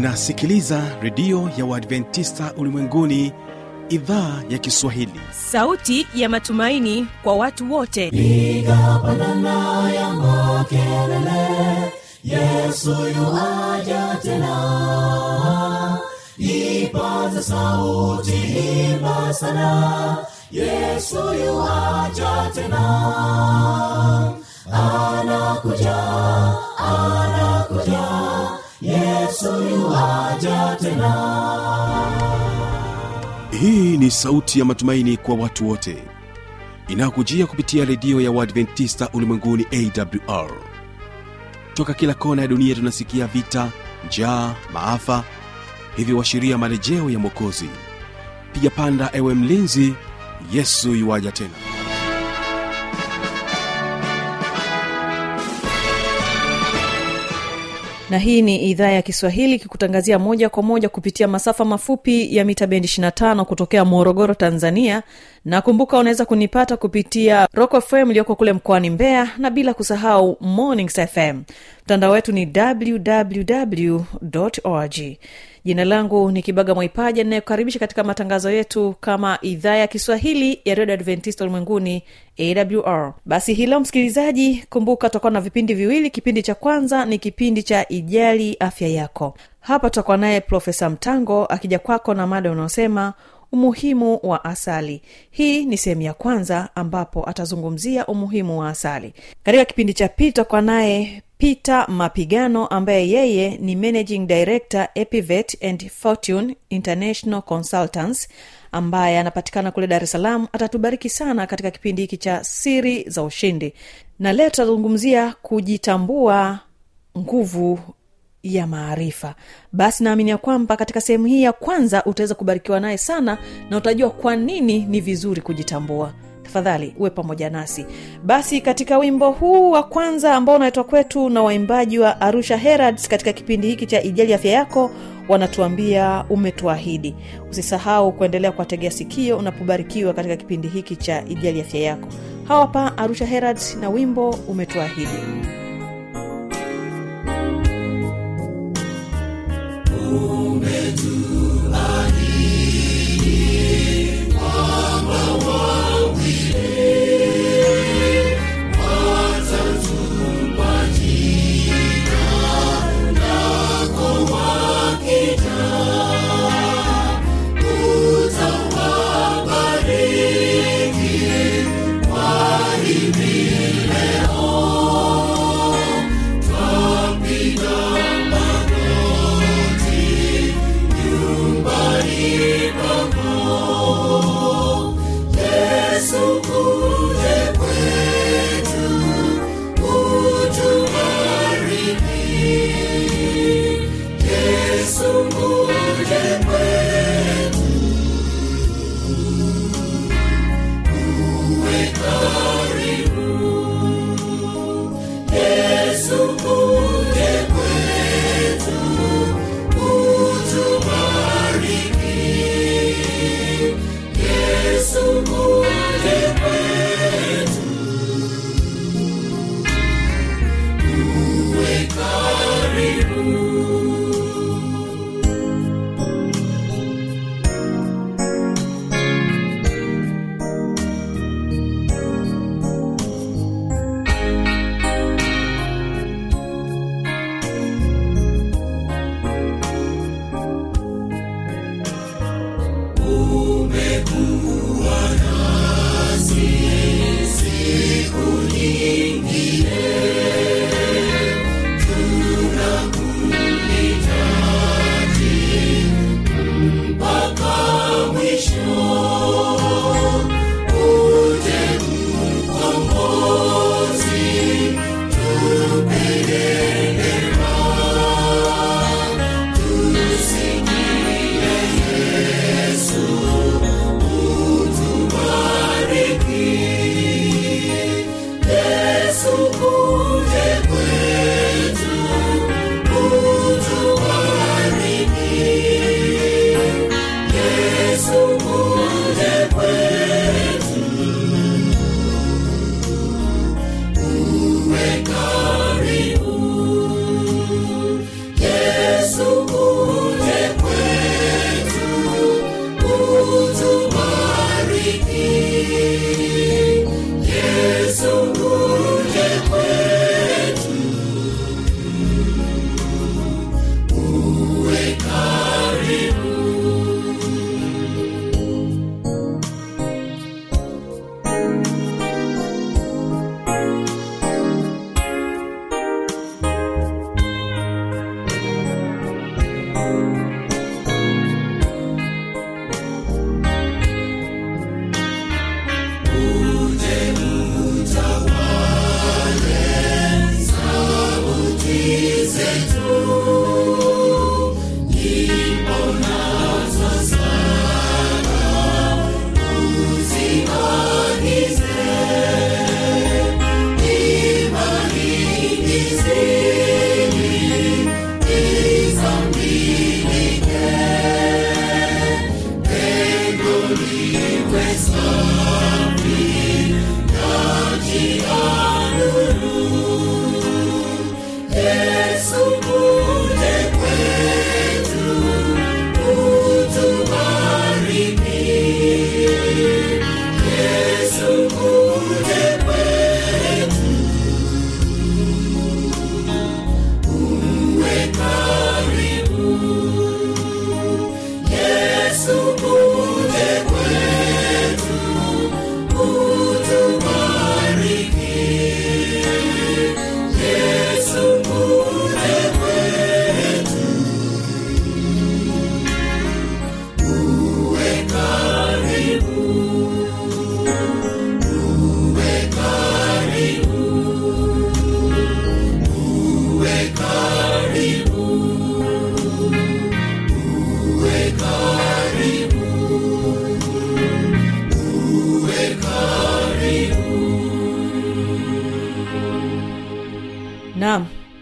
Unasikiliza redio ya Waadventista Ulimwenguni, idhaa ya Kiswahili. Sauti ya matumaini kwa watu wote. Piga pandana ya makelele, Yesu yuaja tena. Ipaza sauti, imba sana, Yesu yuaja tena. Anakuja, anakuja, Yesu yuaja tena. Hii ni sauti ya matumaini kwa watu wote, inakujia kupitia redio ya Waadventista Ulimwenguni AWR. Toka kila kona ya dunia tunasikia vita, njaa, maafa, hivyo washiria marejeo ya Mwokozi. Piga panda ewe mlinzi, Yesu yuaja tena. Na hii ni idhaa ya Kiswahili kikutangazia moja kwa moja kupitia masafa mafupi ya mita bendi 25 kutokea Morogoro, Tanzania. Na kumbuka unaweza kunipata kupitia Rock FM iliyoko kule mkoani Mbeya, na bila kusahau Morning FM. Mtandao wetu ni www.org. Jina langu ni Kibaga Mwaipaja, ninayekukaribisha katika matangazo yetu kama idhaa ya Kiswahili ya Radio Adventista Ulimwenguni AWR. Basi hilo msikilizaji, kumbuka tutakuwa na vipindi viwili. Kipindi cha kwanza ni kipindi cha Ijali Afya Yako. Hapa tutakuwa naye Profesa Mtango akija kwako na mada unaosema umuhimu wa asali. Hii ni sehemu ya kwanza ambapo atazungumzia umuhimu wa asali. Katika kipindi cha pili tutakuwa naye Peter Mapigano ambaye yeye ni Managing Director Epivet and Fortune International Consultants, ambaye anapatikana kule Dar es Salaam. Atatubariki sana katika kipindi hiki cha Siri za Ushindi. Na leo tutazungumzia kujitambua, nguvu ya maarifa. Basi naamini ya kwamba katika sehemu hii ya kwanza utaweza kubarikiwa naye sana, na utajua kwa nini ni vizuri kujitambua. Tafadhali uwe pamoja nasi. Basi katika wimbo huu wa kwanza ambao unaitwa Kwetu na waimbaji wa Arusha Heralds katika kipindi hiki cha Ijali Afya Yako, wanatuambia umetuahidi. Usisahau kuendelea kuwategea sikio unapobarikiwa katika kipindi hiki cha Ijali Afya Yako. Hapa Arusha Heralds na wimbo umetuahidi.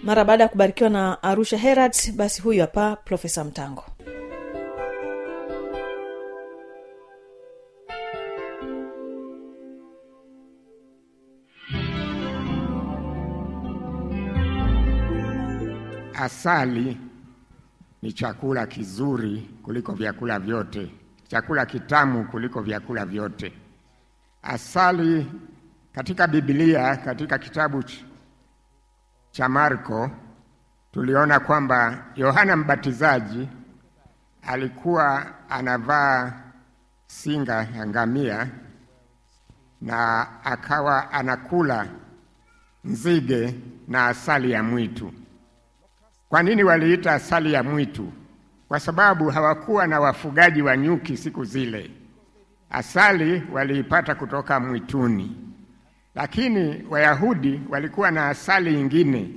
Mara baada ya kubarikiwa na Arusha Herald, basi huyu hapa Profesa Mtango. Asali ni chakula kizuri kuliko vyakula vyote, chakula kitamu kuliko vyakula vyote. Asali katika Biblia, katika kitabu cha Marko, tuliona kwamba Yohana Mbatizaji alikuwa anavaa singa ya ngamia na akawa anakula nzige na asali ya mwitu. Kwa nini waliita asali ya mwitu? Kwa sababu hawakuwa na wafugaji wa nyuki siku zile. Asali waliipata kutoka mwituni. Lakini Wayahudi walikuwa na asali nyingine,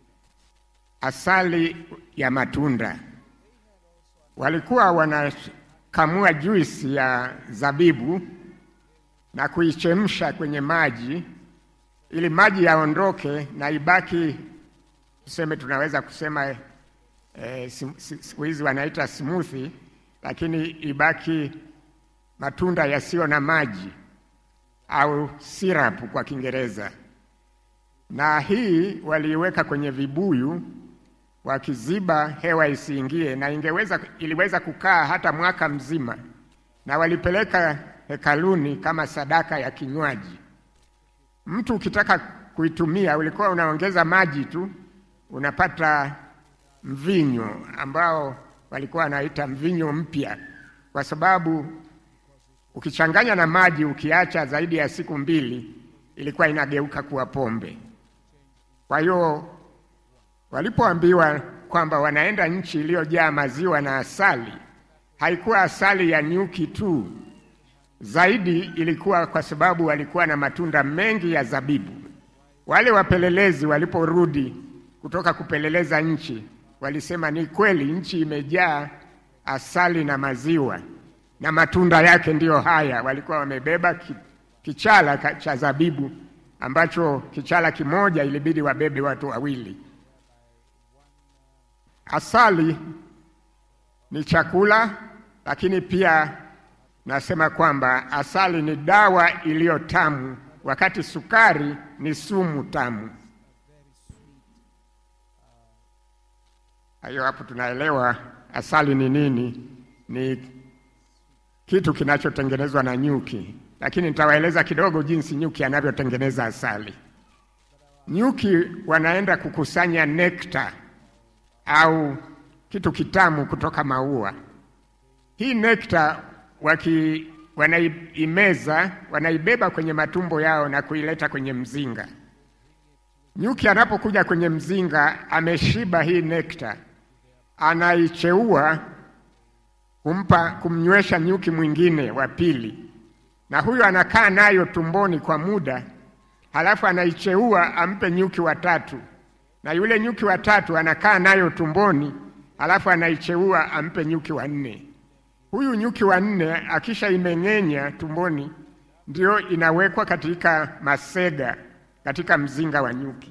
asali ya matunda. Walikuwa wanakamua juisi ya zabibu na kuichemsha kwenye maji ili maji yaondoke na ibaki, tunaweza kusema siku hizi wanaita smoothie, lakini ibaki matunda yasiyo na maji au syrup kwa Kiingereza. Na hii waliiweka kwenye vibuyu wakiziba hewa isiingie, na iliweza kukaa hata mwaka mzima, na walipeleka hekaluni kama sadaka ya kinywaji. Mtu ukitaka kuitumia ulikuwa unaongeza maji tu, unapata mvinyo ambao walikuwa wanaita mvinyo mpya, kwa sababu ukichanganya na maji ukiacha zaidi ya siku 2 ilikuwa inageuka kuwa pombe. Kwa hiyo walipoambiwa kwamba wanaenda nchi iliyojaa maziwa na asali, haikuwa asali ya nyuki tu, zaidi ilikuwa kwa sababu walikuwa na matunda mengi ya zabibu. Wale wapelelezi waliporudi kutoka kupeleleza nchi, walisema ni kweli nchi imejaa asali na maziwa, na matunda yake ndiyo haya. Walikuwa wamebeba kichala cha zabibu ambacho kichala kimoja ilibidi wabebe watu 2. Asali ni chakula, lakini pia nasema kwamba asali ni dawa iliyo tamu, wakati sukari ni sumu tamu. Hayo hapo tunaelewa asali ni nini. Ni kitu kinachotengenezwa na nyuki, lakini nitawaeleza kidogo jinsi nyuki anavyotengeneza asali. Nyuki wanaenda kukusanya nectar au kitu kitamu kutoka maua. Hii nectar wanaimeza, wanaibeba kwenye matumbo yao na kuileta kwenye mzinga. Nyuki anapokuja kwenye mzinga ameshiba hii nectar, anaicheua kumnywesha nyuki mwingine wa pili, na huyo anakaa nayo tumboni kwa muda, halafu anaicheua ampe nyuki wa 3, na yule nyuki wa 3 anakaa nayo tumboni, halafu anaicheua ampe nyuki wa 4. Huyu nyuki wa 4 akisha imeng'enya tumboni, ndio inawekwa katika masega katika mzinga wa nyuki.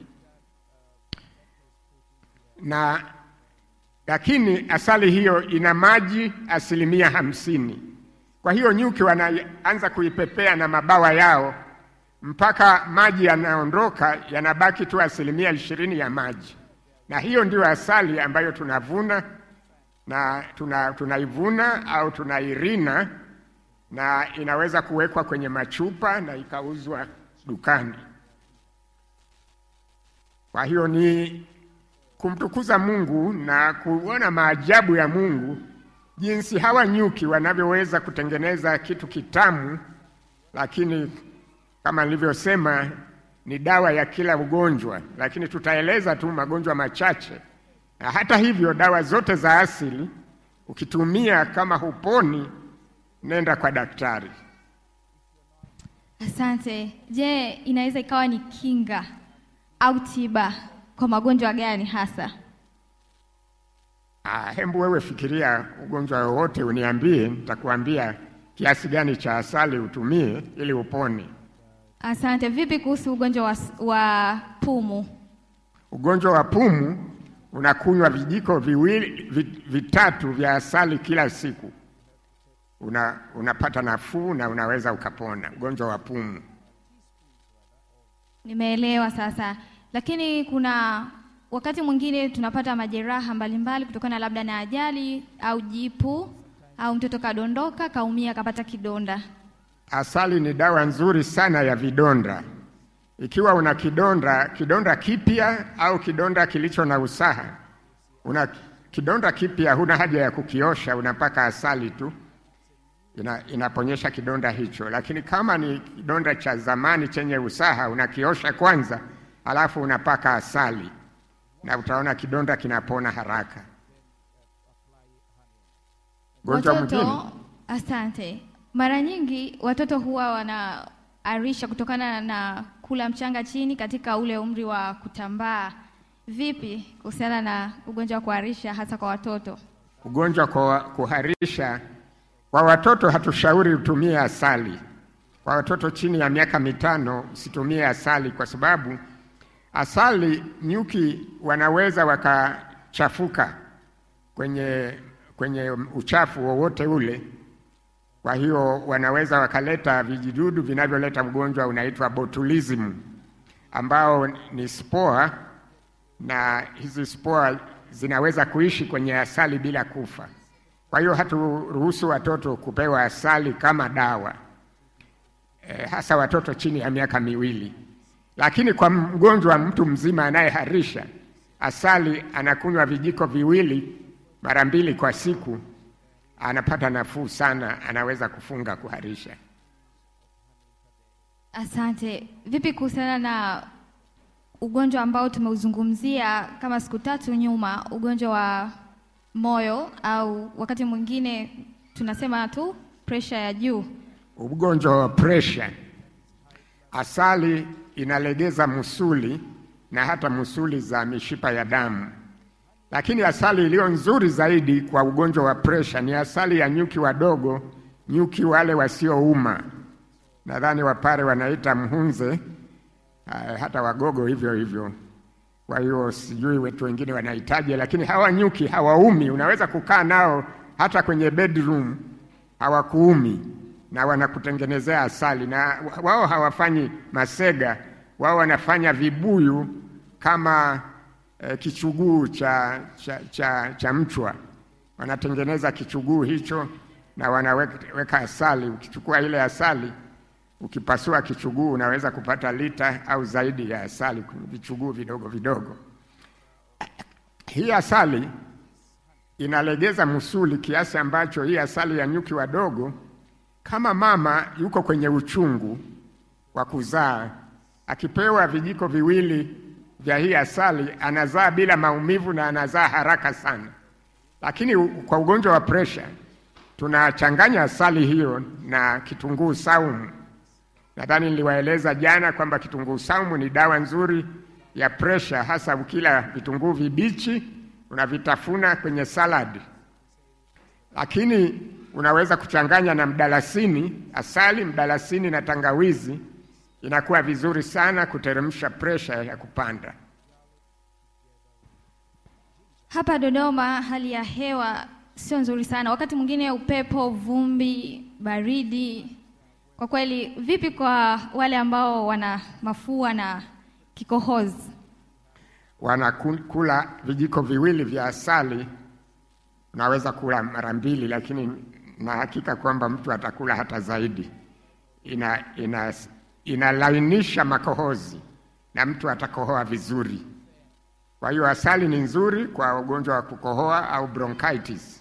Lakini asali hiyo ina maji 50%. Kwa hiyo nyuki wanaanza kuipepea na mabawa yao mpaka maji yanaondoka, yanabaki tu 20% ya maji. Na hiyo ndio asali ambayo tunavuna, na tunaivuna au tunairina, na inaweza kuwekwa kwenye machupa na ikauzwa dukani. Kwa hiyo ni kumtukuza Mungu na kuona maajabu ya Mungu, jinsi hawa nyuki wanavyoweza kutengeneza kitu kitamu, lakini kama nilivyosema ni dawa ya kila ugonjwa, lakini tutaeleza tu magonjwa machache. Na hata hivyo dawa zote za asili ukitumia kama huponi, nenda kwa daktari. Asante. Je, inaweza ikawa ni kinga au tiba kwa magonjwa gani hasa? Hembu wewe fikiria ugonjwa wote uniambie, nitakuambia kiasi gani cha asali utumie ili upone. Asante. Vipi kuhusu ugonjwa wa pumu? Ugonjwa wa pumu unakunywa vijiko vitatu vya asali kila siku. Unapata nafuu na unaweza ukapona ugonjwa wa pumu. Nimeelewa sasa. Lakini kuna wakati mwingine tunapata majeraha mbalimbali kutokana labda na ajali au jipu au mtoto kadondoka, kaumia, kapata kidonda. Asali ni dawa nzuri sana ya vidonda. Ikiwa una kidonda kipya au kidonda kilicho na usaha, kidonda kipya huna haja ya kukiosha, unapaka asali tu. Inaponyesha kidonda hicho. Lakini kama ni kidonda cha zamani chenye usaha, unakiosha kwanza, alafu unapaka asali, na utaona kidonda kinapona haraka. Watoto, asante. Mara nyingi watoto huwa wanaarisha kutokana na kula mchanga chini katika ule umri wa kutambaa. Vipi kuhusiana na ugonjwa wa kuharisha hasa kwa watoto? Ugonjwa kwa kuharisha kwa watoto hatushauri utumie asali. Kwa watoto chini ya miaka 5 usitumie asali, kwa sababu asali nyuki wanaweza wakachafuka kwenye uchafu wowote ule. Kwa hiyo wanaweza wakaleta vijidudu vinavyoleta ugonjwa unaitwa botulism, ambao ni spore, na hizi spore zinaweza kuishi kwenye asali bila kufa. Kwa hiyo haturuhusu watoto kupewa asali kama dawa, hasa watoto chini ya miaka 2. Lakini kwa mgonjwa mtu mzima anayeharisha, asali anakunywa vijiko 2 mara 2 kwa siku, anapata nafuu sana, anaweza kufunga kuharisha. Asante. Vipi kuhusiana na ugonjwa ambao tumeuzungumzia kama siku 3 nyuma, ugonjwa wa moyo, au wakati mwingine tunasema tu pressure ya juu? Ugonjwa wa pressure, asali inalegeza musuli na hata musuli za mishipa ya damu. Lakini asali iliyo nzuri zaidi kwa ugonjwa wa pressure ni asali ya nyuki wadogo, nyuki wale wasiouma. Nadhani Wapare wanaita mhunze, hata Wagogo hivyo hivyo. Kwa hiyo sijui wetu wengine wanahitaji, lakini hawa nyuki hawaumi. Unaweza kukaa nao hata kwenye bedroom, hawakuumi, na wanakutengenezea asali. Na wao hawafanyi masega, wao wanafanya vibuyu kama kichuguu cha mchwa. Wanatengeneza kichuguu hicho na wanaweka asali. Ukichukua ile asali, ukipasua kichuguu, unaweza kupata lita au zaidi ya asali kwenye vichuguu vidogo vidogo. Hii asali inalegeza musuli kiasi ambacho hii asali ya nyuki wadogo, kama mama yuko kwenye uchungu wa kuzaa, akipewa vijiko 2 vya hii asali, anazaa bila maumivu na anazaa haraka sana. Lakini kwa ugonjwa wa pressure tunachanganya asali hiyo na kitunguu saumu. Nadhani niliwaeleza jana kwamba kitunguu saumu ni dawa nzuri ya pressure, hasa ukila vitunguu vibichi unavitafuna kwenye salad. Lakini unaweza kuchanganya na mdalasini, asali, mdalasini na tangawizi, inakuwa vizuri sana kuteremsha pressure ya kupanda. Hapa Dodoma hali ya hewa sio nzuri sana. Wakati mwingine upepo, vumbi, baridi. Kwa kweli, vipi kwa wale ambao wana mafua na kikohozi? Wanakula vijiko 2 vya asali. Unaweza kula mara 2, lakini na hakika kwamba mtu atakula hata zaidi. Inalainisha makohozi na mtu atakohoa vizuri. Kwa hiyo asali ni nzuri kwa ugonjwa wa kukohoa au bronchitis.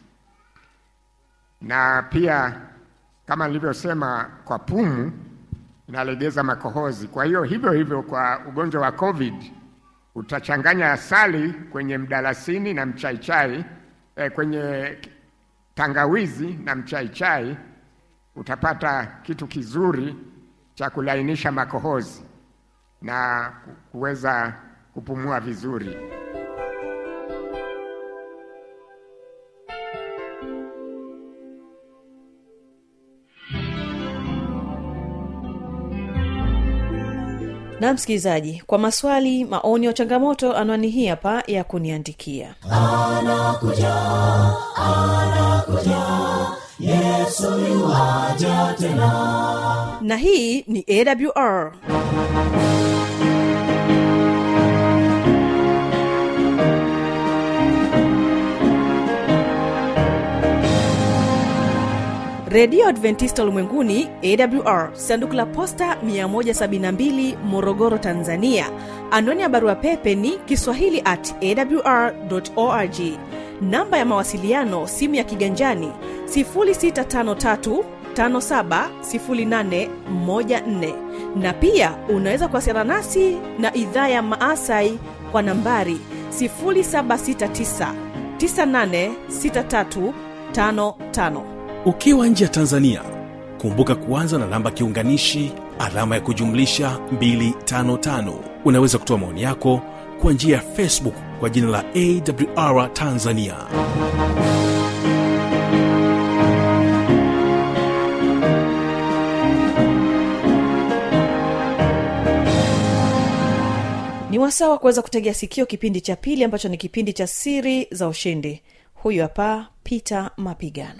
Na pia kama nilivyosema, kwa pumu inalegeza makohozi. Kwa hiyo hivyo kwa ugonjwa wa COVID, utachanganya asali kwenye mdalasini na mchaichai, kwenye tangawizi na mchaichai, utapata kitu kizuri cha kulainisha makohozi na kuweza kupumua vizuri. Na msikilizaji, kwa maswali, maoni au changamoto, anwani hii hapa ya kuniandikia. Anakuja, Yesu yuaja tena. Na hii ni AWR. Radio Adventista Ulimwenguni AWR, sanduku la posta 172, Morogoro, Tanzania. Anwani ya barua pepe ni kiswahili@awr.org. Namba ya mawasiliano simu ya kiganjani 0653570814. Na pia unaweza kuwasiliana nasi na idhaa ya Maasai kwa nambari 0769986355. Ukiwa nje ya Tanzania, kumbuka kuanza na namba kiunganishi alama ya kujumlisha 255. Unaweza kutoa maoni yako kwa njia ya Facebook kwa jina la AWR Tanzania. Ni wasaa wa kuweza kutegea sikio kipindi cha pili ambacho ni kipindi cha siri za ushindi. Huyu hapa Peter Mapigano.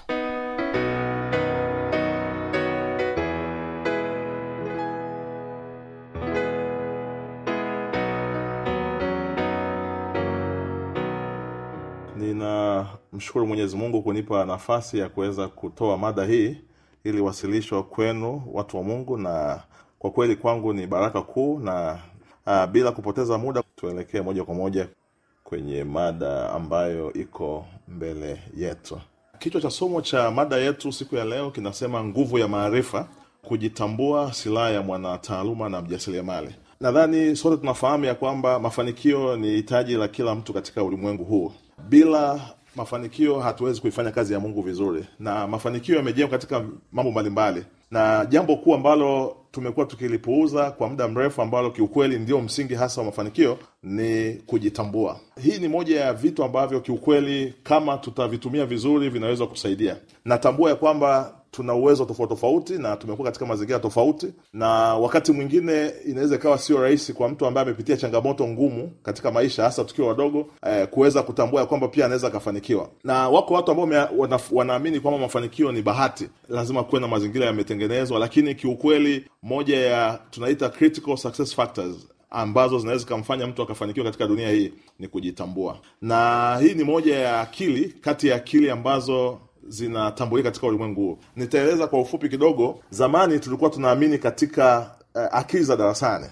Ninamshukuru Mwenyezi Mungu kunipa nafasi ya kuweza kutoa mada hii ili wasilishwe kwenu watu wa Mungu, na kwa kweli kwangu ni baraka kuu. Na bila kupoteza muda, tuelekee moja kwa moja kwenye mada ambayo iko mbele yetu. Kichwa cha somo cha mada yetu siku ya leo kinasema nguvu ya maarifa, kujitambua, silaha ya mwanataaluma na mjasiriamali. Nadhani sote tunafahamu ya kwamba mafanikio ni hitaji la kila mtu katika ulimwengu huu. Bila mafanikio hatuwezi kuifanya kazi ya Mungu vizuri, na mafanikio yamejengwa katika mambo mbalimbali. Na jambo kuu ambalo tumekuwa tukilipuuza kwa muda mrefu, ambalo kiukweli ndio msingi hasa wa mafanikio, ni kujitambua. Hii ni moja ya vitu ambavyo kiukweli kama tutavitumia vizuri vinaweza kusaidia. Natambua ya kwamba tuna uwezo tofauti tofauti na tumekuwa katika mazingira tofauti, na wakati mwingine inaweza ikawa sio rahisi kwa mtu ambaye amepitia changamoto ngumu katika maisha, hasa tukiwa wadogo, kuweza kutambua ya kwamba pia anaweza kufanikiwa. Na wako watu ambao wanaamini kwamba mafanikio ni bahati, lazima kuwe na mazingira yametengenezwa, lakini kiukweli moja ya tunaita critical success factors ambazo zinaweza kumfanya mtu akafanikiwa katika dunia hii ni kujitambua. Na hii ni moja ya akili kati ya akili ambazo zinatambulika katika ulimwengu huu. Nitaeleza kwa ufupi kidogo. Zamani tulikuwa tunaamini katika akili za darasani,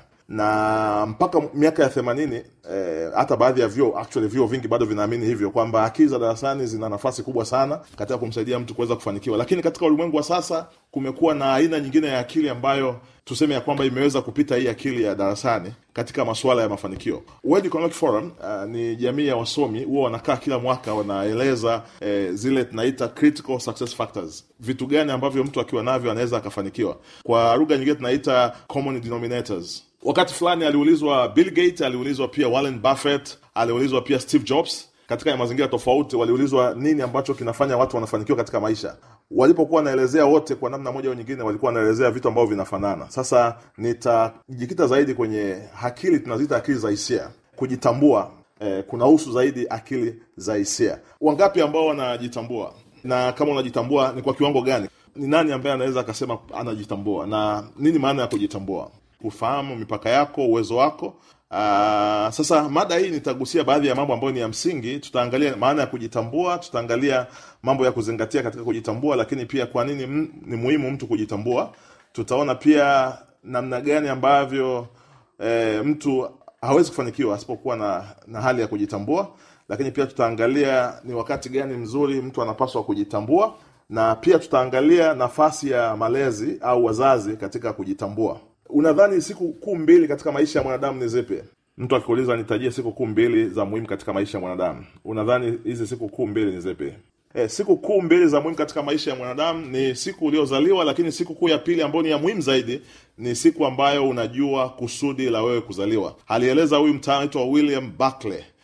na mpaka miaka ya 80 hata baadhi ya vyuo vingi bado vinaamini hivyo, kwamba akili za darasani zina nafasi kubwa sana katika kumsaidia mtu kuweza kufanikiwa. Lakini katika ulimwengu wa sasa kumekuwa na aina nyingine ya akili ambayo tuseme ya kwamba imeweza kupita hii akili ya darasani katika masuala ya mafanikio. World Economic Forum ni jamii ya wasomi, huwa wanakaa kila mwaka wanaeleza zile tunaita critical success factors. Vitu gani ambavyo mtu akiwa navyo anaweza akafanikiwa. Kwa lugha nyingine tunaita common denominators. Wakati fulani aliulizwa Bill Gates, aliulizwa pia Warren Buffett, aliulizwa pia Steve Jobs. Katika mazingira tofauti waliulizwa nini ambacho kinafanya watu wanafanikiwa katika maisha. Walipokuwa wanaelezea wote kwa namna moja au nyingine walikuwa wanaelezea vitu ambavyo vinafanana. Sasa nitajikita zaidi kwenye akili, tunaziita akili za hisia. Kujitambua kunahusu zaidi akili za hisia. Wangapi ambao wanajitambua? Na kama unajitambua ni kwa kiwango gani? Ni nani ambaye anaweza akasema anajitambua? Na nini maana ya kujitambua? Kufahamu mipaka yako, uwezo wako. Sasa mada hii nitagusia baadhi ya mambo ambayo ni ya msingi. Tutaangalia maana ya kujitambua, tutaangalia mambo ya kuzingatia katika kujitambua, lakini pia kwa nini ni muhimu mtu kujitambua. Tutaona pia namna gani ambavyo mtu hawezi kufanikiwa asipokuwa na hali ya kujitambua, lakini pia tutaangalia ni wakati gani mzuri mtu anapaswa kujitambua, na pia tutaangalia nafasi ya malezi au wazazi katika kujitambua. Unadhani siku kuu mbili katika maisha ya mwanadamu ni zipi? Mtu akikuuliza nitajie siku kuu mbili za muhimu katika maisha ya mwanadamu, unadhani hizi siku kuu mbili ni zipi? Siku kuu mbili za muhimu katika maisha ya mwanadamu ni siku uliozaliwa, lakini siku kuu ya pili ambayo ni ya muhimu zaidi ni siku ambayo unajua kusudi la wewe kuzaliwa. Alieleza huyu mtaalamu anaitwa William Buckley.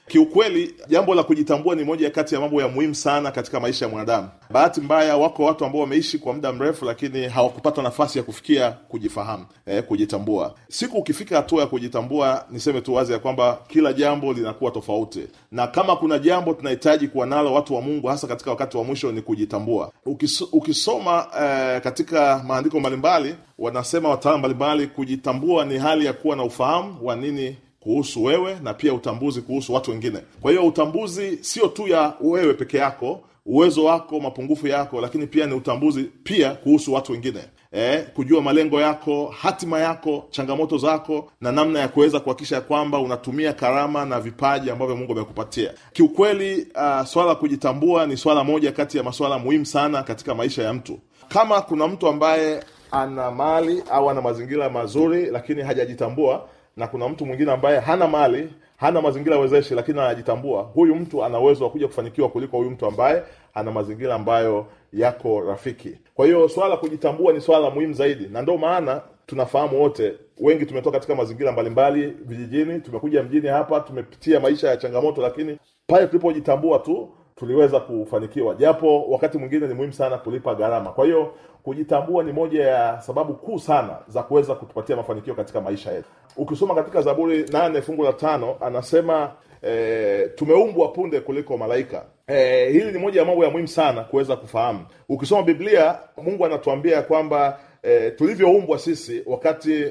Kiukweli jambo la kujitambua ni moja kati ya mambo ya muhimu sana katika maisha ya mwanadamu. Bahati mbaya wako watu ambao wameishi kwa muda mrefu lakini hawakupata nafasi ya kufikia kujifahamu, kujitambua. Siku ukifika hatua ya kujitambua, niseme tu wazi ya kwamba kila jambo linakuwa tofauti. Na kama kuna jambo tunahitaji kuwa nalo watu wa Mungu hasa katika wakati wa mwisho ni kujitambua. Ukisoma katika maandiko mbalimbali, wanasema wataalamu mbalimbali, kujitambua ni hali ya kuwa na ufahamu wa nini kuhusu wewe na pia utambuzi kuhusu watu wengine. Kwa hiyo utambuzi sio tu ya wewe peke yako, uwezo wako, mapungufu yako, lakini pia ni utambuzi pia kuhusu watu wengine. Kujua malengo yako, hatima yako, changamoto zako na namna ya kuweza kuhakikisha kwamba unatumia karama na vipaji ambavyo Mungu amekupatia. Kiukweli swala kujitambua ni swala moja kati ya masuala muhimu sana katika maisha ya mtu. Kama kuna mtu ambaye ana mali au ana mazingira mazuri lakini hajajitambua, na kuna mtu mwingine ambaye hana mali, hana mazingira wezeshi lakini anajitambua, huyu mtu ana uwezo wa kuja kufanikiwa kuliko huyu mtu ambaye ana mazingira ambayo yako rafiki. Kwa hiyo swala kujitambua ni swala muhimu zaidi, na ndio maana tunafahamu wote, wengi tumetoka katika mazingira mbalimbali vijijini, tumekuja mjini hapa, tumepitia maisha ya changamoto, lakini pale tulipojitambua tu tuliweza kufanikiwa, japo wakati mwingine ni muhimu sana kulipa gharama. Kwa hiyo kujitambua ni moja ya sababu kuu sana za kuweza kutupatia mafanikio katika maisha yetu. Ukisoma katika Zaburi 8 fungu la 5 anasema tumeumbwa punde kuliko malaika. Hili ni moja ya mambo ya muhimu sana kuweza kufahamu. Ukisoma Biblia, Mungu anatuambia kwamba tulivyoumbwa sisi wakati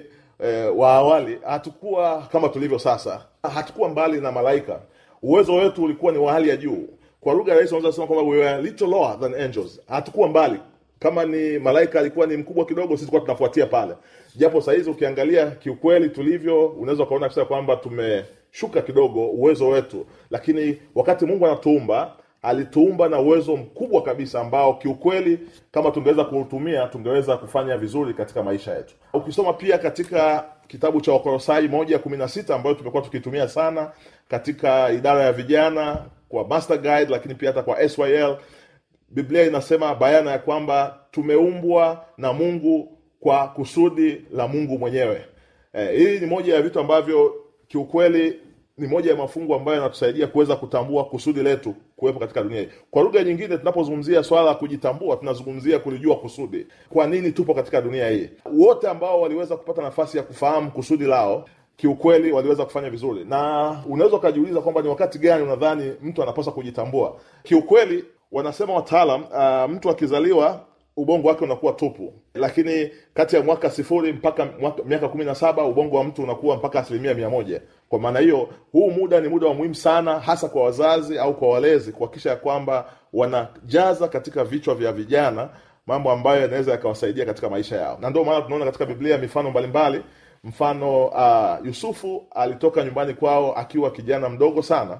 wa awali hatukuwa kama tulivyo sasa. Hatukuwa mbali na malaika. Uwezo wetu ulikuwa ni wa hali ya juu. Kwa lugha rahisi unaweza kusema kwamba we were little lower than angels. Hatukuwa mbali. Kama ni malaika alikuwa ni mkubwa kidogo, sisi kwa tunafuatia pale. Japo saa hizi ukiangalia kiukweli tulivyo, unaweza kuona kabisa kwamba tumeshuka kidogo uwezo wetu. Lakini wakati Mungu anatuumba, alituumba na uwezo mkubwa kabisa ambao kiukweli kama tungeweza kuutumia, tungeweza kufanya vizuri katika maisha yetu. Ukisoma pia katika kitabu cha Wakolosai 1:16 ambayo tumekuwa tukitumia sana katika idara ya vijana kwa Master Guide, lakini pia hata kwa SYL, Biblia inasema bayana ya kwamba tumeumbwa na Mungu kwa kusudi la Mungu mwenyewe. Hii ni moja ya vitu ambavyo kiukweli ni moja ya mafungu ambayo yanatusaidia kuweza kutambua kusudi letu kuwepo katika dunia hii. Kwa lugha nyingine, tunapozungumzia swala la kujitambua, tunazungumzia kulijua kusudi. Kwa nini tupo katika dunia hii? Wote ambao waliweza kupata nafasi ya kufahamu kusudi lao, kiukweli waliweza kufanya vizuri. Na unaweza kujiuliza kwamba ni wakati gani unadhani mtu anapaswa kujitambua? Kiukweli wanasema wataalam, mtu akizaliwa ubongo wake unakuwa tupu, lakini kati ya mwaka 0 mpaka miaka 17 ubongo wa mtu unakuwa mpaka 100%. Kwa maana hiyo, huu muda ni muda wa muhimu sana, hasa kwa wazazi au kwa walezi, kuhakikisha kwamba wanajaza katika vichwa vya vijana mambo ambayo yanaweza yakawasaidia katika maisha yao. Na ndio maana tunaona katika Biblia mifano mbalimbali. Mfano Yusufu alitoka nyumbani kwao akiwa kijana mdogo sana,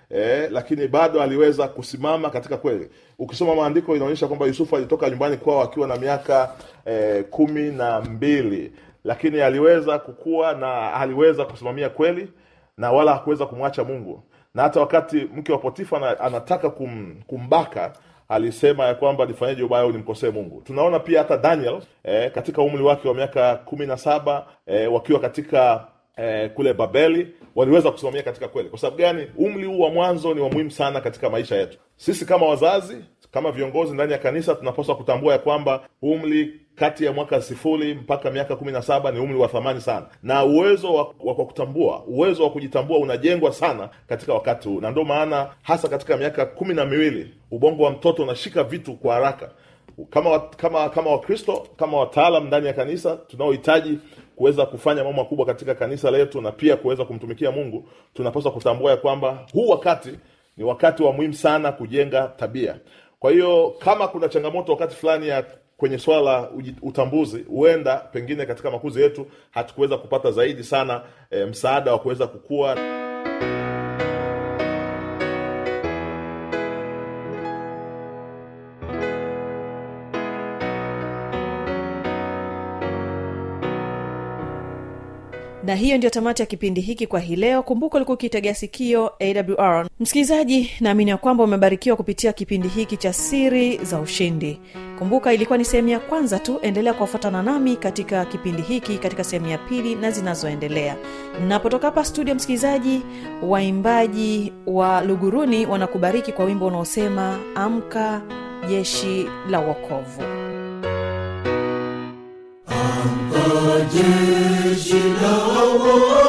lakini bado aliweza kusimama katika kweli. Ukisoma maandiko inaonyesha kwamba Yusufu alitoka nyumbani kwao akiwa na miaka 12, lakini aliweza kukua na aliweza kusimamia kweli na wala hakuweza kumwacha Mungu. Na hata wakati mke wa Potifa anataka kumbaka, alisema ya kwamba nifanyaje ubaya au nimkosee Mungu. Tunaona pia hata Daniel katika umri wake wa miaka 17 wakiwa katika kule Babeli waliweza kusimamia katika kweli. Kwa sababu gani? Umri huu wa mwanzo ni wa muhimu sana katika maisha yetu. Sisi kama wazazi, kama viongozi ndani ya kanisa, tunapaswa kutambua ya kwamba umri kati ya mwaka 0 mpaka miaka 17 ni umri wa thamani sana. Na uwezo wa kutambua, uwezo wa kujitambua unajengwa sana katika wakati huu. Na ndio maana hasa katika miaka 12 ubongo wa mtoto unashika vitu kwa haraka. Kama Wakristo, kama wataalam ndani ya kanisa, tunaohitaji kuweza kufanya mambo makubwa katika kanisa letu na pia kuweza kumtumikia Mungu, tunapaswa kutambua ya kwamba huu wakati ni wakati wa muhimu sana kujenga tabia. Kwa hiyo kama kuna changamoto wakati fulani ya kwenye swala la utambuzi, huenda pengine katika makuzi yetu hatukuweza kupata zaidi sana msaada wa kuweza kukua. Na hiyo ndio tamati ya kipindi hiki kwa hii leo. Kumbuka ulikuwa ukitegea sikio AWR. Msikilizaji, naamini ya kwamba umebarikiwa kupitia kipindi hiki cha Siri za Ushindi. Kumbuka ilikuwa ni sehemu ya kwanza tu. Endelea kufuatana nami katika kipindi hiki katika sehemu ya pili na zinazoendelea. Napotoka hapa studio, msikilizaji, waimbaji wa Luguruni wanakubariki kwa wimbo unaosema Amka Jeshi la Wokovu. Amka jeshi la wokovu.